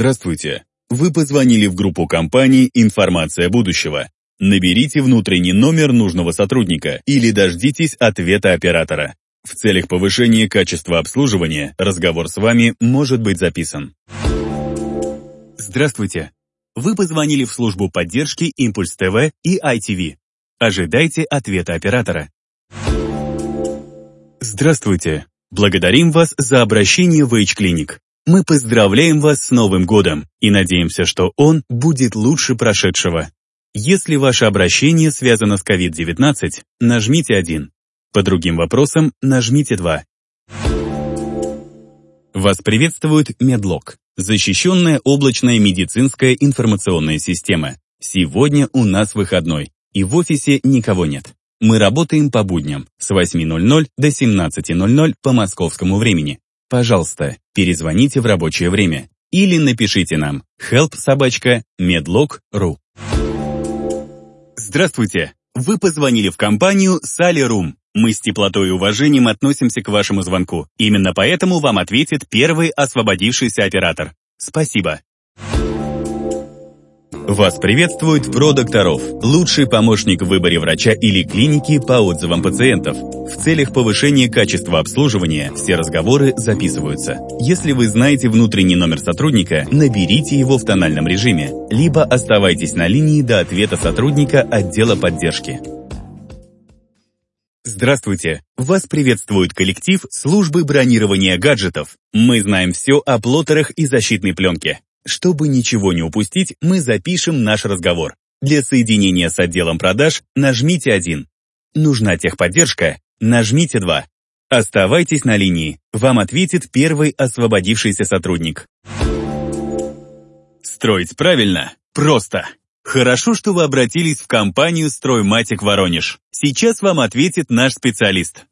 Здравствуйте. Вы позвонили в группу компании «Информация будущего». Наберите внутренний номер нужного сотрудника или дождитесь ответа оператора. В целях повышения качества обслуживания разговор с вами может быть записан. Здравствуйте. Вы позвонили в службу поддержки Импульс ТВ и ITV. Ожидайте ответа оператора. Здравствуйте. Благодарим вас за обращение в H-Clinic. Мы поздравляем вас с Новым годом и надеемся, что он будет лучше прошедшего. Если ваше обращение связано с COVID-19, нажмите 1. По другим вопросам нажмите 2. Вас приветствует Медлог, защищенная облачная медицинская информационная система. Сегодня у нас выходной, и в офисе никого нет. Мы работаем по будням с 8:00 до 17:00 по московскому времени. Пожалуйста, перезвоните в рабочее время или напишите нам help@medlog.ru. Здравствуйте! Вы позвонили в компанию Sally.Room. Мы с теплотой и уважением относимся к вашему звонку. Именно поэтому вам ответит первый освободившийся оператор. Спасибо. Вас приветствует ProDoctorov, лучший помощник в выборе врача или клиники по отзывам пациентов. В целях повышения качества обслуживания все разговоры записываются. Если вы знаете внутренний номер сотрудника, наберите его в тональном режиме, либо оставайтесь на линии до ответа сотрудника отдела поддержки. Здравствуйте! Вас приветствует коллектив службы бронирования гаджетов. Мы знаем все о плоттерах и защитной пленке. Чтобы ничего не упустить, мы запишем наш разговор. Для соединения с отделом продаж нажмите 1. Нужна техподдержка? Нажмите 2. Оставайтесь на линии. Вам ответит первый освободившийся сотрудник. Строить правильно? Просто. Хорошо, что вы обратились в компанию «Стройматик Воронеж». Сейчас вам ответит наш специалист.